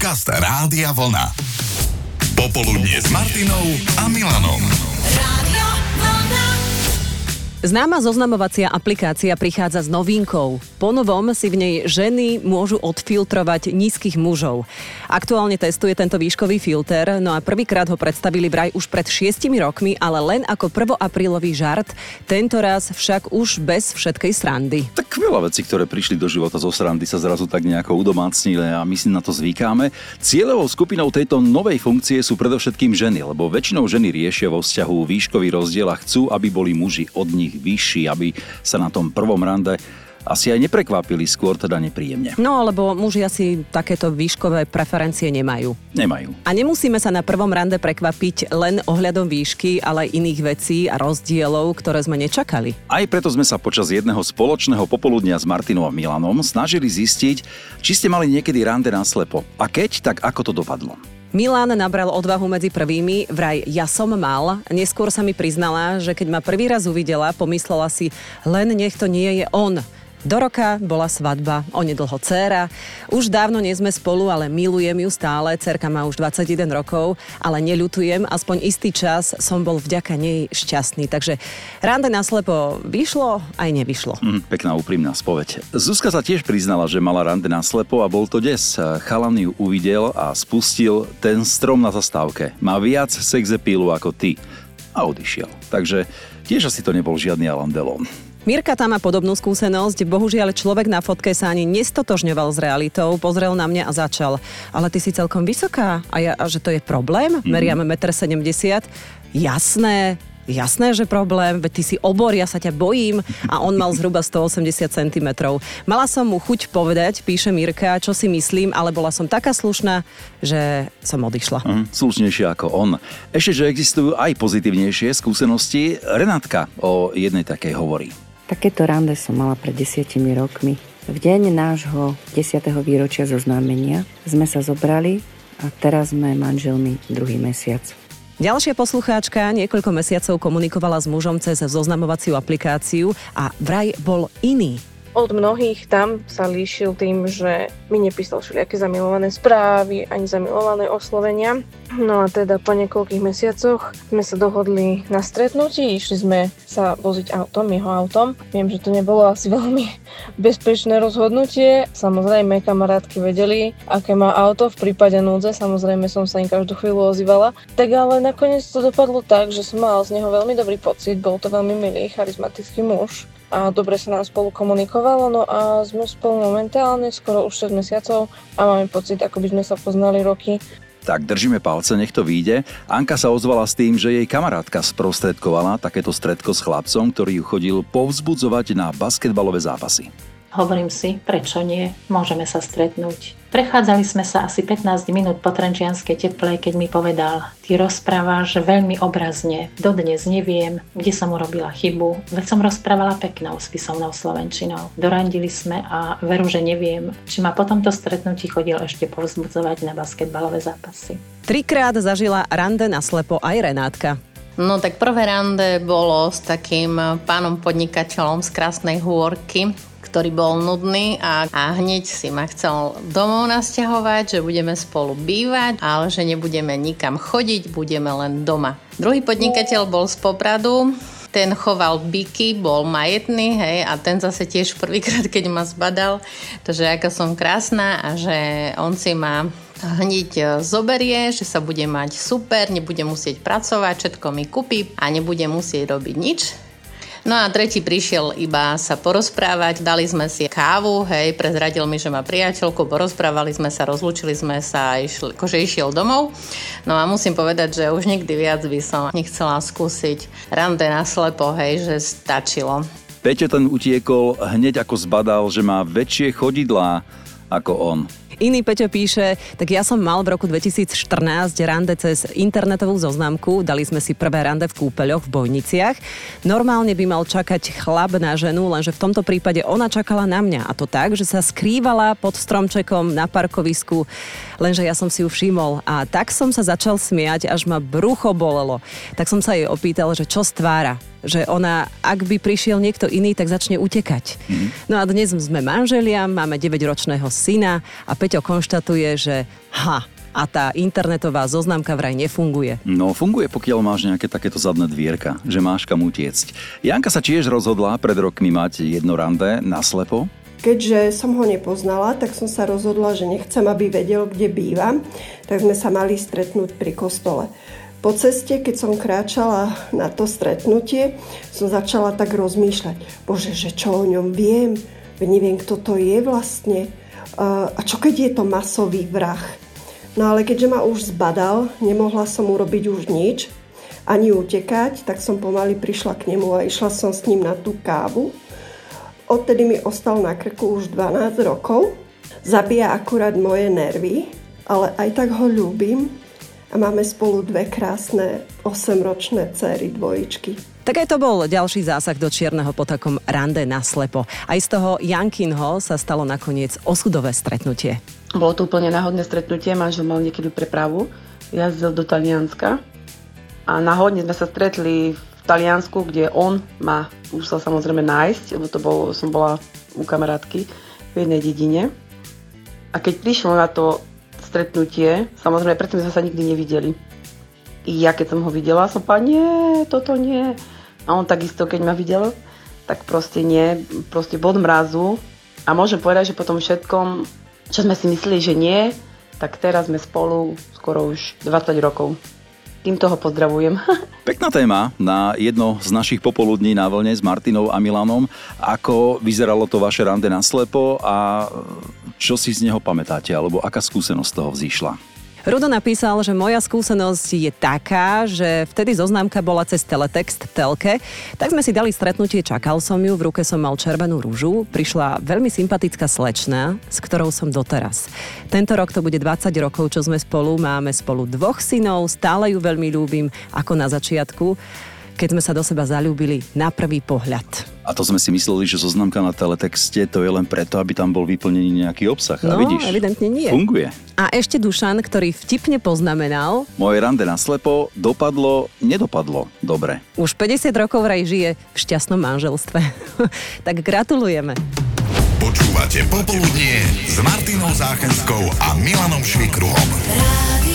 Podcast Rádia Vlna. Popoludnie s Martinou a Milanom. Rádio Vlna. Známa zoznamovacia aplikácia prichádza s novinkou. Po novom si v nej ženy môžu odfiltrovať nízkych mužov. Aktuálne testuje tento výškový filter, no a prvýkrát ho predstavili vraj už pred 6 rokmi, ale len ako prvoaprílový žart, tentoraz však už bez všetkej srandy. Tak veľa vecí, ktoré prišli do života zo srandy, sa zrazu tak nejako udomácnili a my si na to zvykáme. Cieľovou skupinou tejto novej funkcie sú predovšetkým ženy, lebo väčšinou ženy riešia vo vzťahu výškový rozdiel a chcú, aby boli muži od nich vyšší, aby sa na tom prvom rande asi aj neprekvapili, skôr teda nepríjemne. No, lebo muži asi takéto výškové preferencie nemajú. Nemajú. A nemusíme sa na prvom rande prekvapiť len ohľadom výšky, ale aj iných vecí a rozdielov, ktoré sme nečakali. Aj preto sme sa počas jedného spoločného popoludnia s Martinou a Milanom snažili zistiť, či ste mali niekedy rande naslepo. A keď, tak ako to dopadlo? Milan nabral odvahu medzi prvými, vraj ja som mal. Neskôr sa mi priznala, že keď ma prvý raz uvidela, pomyslela si, len nech to nie je on. Do roka bola svadba, onedlho dcéra. Už dávno nie sme spolu, ale milujem ju stále. Dcérka má už 21 rokov, ale neľutujem. Aspoň istý čas som bol vďaka nej šťastný. Takže rande naslepo vyšlo, aj nevyšlo. Pekná úprimná spoveď. Zuzka sa tiež priznala, že mala rande naslepo a bol to des. Chalan ju uvidel a spustil ten strom na zastávke. Má viac sexepílu ako ty. A odišiel. Takže tiež asi to nebol žiadny Alain Delon. Mirka tam má podobnú skúsenosť. Bohužiaľ, človek na fotke sa ani nestotožňoval s realitou. Pozrel na mňa a začal. Ale ty si celkom vysoká. A že to je problém? Meriame 1,70 m. Jasné, že problém, veď ty si obor, ja sa ťa bojím. A on mal zhruba 180 cm. Mala som mu chuť povedať, píše Mirka, čo si myslím, ale bola som taká slušná, že som odišla. Slušnejšia ako on. Ešte, že existujú aj pozitívnejšie skúsenosti. Renátka o jednej takej hovorí. Takéto rande som mala pred 10 rokmi. V deň nášho 10. výročia zoznámenia sme sa zobrali a teraz sme manželmi druhý mesiac. Ďalšia poslucháčka niekoľko mesiacov komunikovala s mužom cez zoznamovaciu aplikáciu a vraj bol iný. Od mnohých tam sa líšil tým, že mi nepísal všelijaké zamilované správy, ani zamilované oslovenia. No a teda po niekoľkých mesiacoch sme sa dohodli na stretnutí, išli sme sa voziť jeho autom. Viem, že to nebolo asi veľmi bezpečné rozhodnutie. Samozrejme, kamarátky vedeli, aké má auto v prípade núdze. Samozrejme, som sa im každú chvíľu ozývala. Tak ale nakoniec to dopadlo tak, že som mala z neho veľmi dobrý pocit. Bol to veľmi milý, charizmatický muž. A dobre sa nám spolu komunikovalo, no a sme spolu momentálne skoro už 6 mesiacov a máme pocit, ako by sme sa poznali roky. Tak držíme palce, nech to vyjde. Anka sa ozvala s tým, že jej kamarátka sprostredkovala takéto stretko s chlapcom, ktorý ju chodil povzbudzovať na basketbalové zápasy. Hovorím si, prečo nie? Môžeme sa stretnúť. Prechádzali sme sa asi 15 minút po trenčianskej teple, keď mi povedal: ty rozprávaš veľmi obrazne. Dodnes neviem, kde som urobila chybu. Veď som rozprávala peknou spisovnou slovenčinou. Dorandili sme a veru, že neviem, či ma po tomto stretnutí chodil ešte povzbudzovať na basketbalové zápasy. 3-krát zažila rande naslepo aj Renátka. No tak prvé rande bolo s takým pánom podnikateľom z Krásnej Hôrky, ktorý bol nudný a hneď si ma chcel domov nasťahovať, že budeme spolu bývať, ale že nebudeme nikam chodiť, budeme len doma. Druhý podnikateľ bol z Popradu, ten choval byky, bol majetný, hej, a ten zase tiež prvýkrát, keď ma zbadal, že aká som krásna a že on si ma hneď zoberie, že sa bude mať super, nebude musieť pracovať, všetko mi kúpi a nebude musieť robiť nič. No a tretí prišiel iba sa porozprávať, dali sme si kávu, hej, prezradil mi, že má priateľku, porozprávali sme sa, rozlúčili sme sa a išiel domov. No a musím povedať, že už nikdy viac by som nechcela skúsiť rande naslepo, hej, že stačilo. Peťo ten utiekol hneď ako zbadal, že má väčšie chodidlá ako on. Iný Peťo píše, tak ja som mal v roku 2014 rande cez internetovú zoznamku, dali sme si prvé rande v kúpeľoch v Bojniciach. Normálne by mal čakať chlap na ženu, lenže v tomto prípade ona čakala na mňa. A to tak, že sa skrývala pod stromčekom na parkovisku, lenže ja som si ju všimol. A tak som sa začal smiať, až ma brucho bolelo. Tak som sa jej opýtal, že čo stvára. že ona, ak by prišiel niekto iný, tak začne utekať. No a dnes sme manželia, máme 9-ročného syna a Peťo konštatuje, že a tá internetová zoznamka vraj nefunguje. No, funguje, pokiaľ máš nejaké takéto zadné dvierka, že máš kam utiecť. Janka sa tiež rozhodla pred rokmi mať jedno rande naslepo. Keďže som ho nepoznala, tak som sa rozhodla, že nechcem, aby vedel, kde bývam, tak sme sa mali stretnúť pri kostole. Po ceste, keď som kráčala na to stretnutie, som začala tak rozmýšľať. Bože, že čo o ňom viem? Veď neviem, kto to je vlastne. A čo keď je to masový vrah? No ale keďže ma už zbadal, nemohla som urobiť už nič, ani utekať, tak som pomaly prišla k nemu a išla som s ním na tú kávu. Odtedy mi ostal na krku už 12 rokov. Zabíja akurát moje nervy, ale aj tak ho ľúbim a máme spolu 2 krásne 8-ročné dcéry, dvojičky. Tak aj to bol ďalší zásah do čierneho pod takom rande naslepo. Aj z toho Jankinho sa stalo nakoniec osudové stretnutie. Bolo to úplne náhodné stretnutie, manžel mal niekedy prepravu, jazdil do Talianska a náhodne sme sa stretli v Taliansku, kde on ma musel samozrejme nájsť, lebo som bola u kamarátky v jednej dedine. A keď prišlo na to stretnutie, samozrejme predtým sme sa nikdy nevideli. I ja keď som ho videla, som povedala, nie, toto nie. A on takisto, keď ma videl, tak proste nie, proste bod mrazu. A môžem povedať, že po tom všetkom, čo sme si mysleli, že nie, tak teraz sme spolu skoro už 20 rokov. Týmto ho pozdravujem. Pekná téma na jedno z našich popoludní na vlne s Martinou a Milanom. Ako vyzeralo to vaše rande naslepo a čo si z neho pamätáte, alebo aká skúsenosť z toho vzýšla? Rudo napísal, že moja skúsenosť je taká, že vtedy zoznámka bola cez teletext v telke, tak sme si dali stretnutie, čakal som ju, v ruke som mal červenú ružu, prišla veľmi sympatická slečna, s ktorou som doteraz. Tento rok to bude 20 rokov, čo sme spolu, máme spolu 2 synov, stále ju veľmi ľúbim, ako na začiatku, keď sme sa do seba zaľúbili na prvý pohľad. A to sme si mysleli, že zoznamka na teletexte to je len preto, aby tam bol vyplnený nejaký obsah. No, a vidíš, evidentne nie. Funguje. A ešte Dušan, ktorý vtipne poznamenal: moje rande naslepo nedopadlo dobre. Už 50 rokov vraj žije v šťastnom manželstve. Tak gratulujeme. Počúvate Popoludnie s Martinou Záchenskou a Milanom Švikruhom. Rádio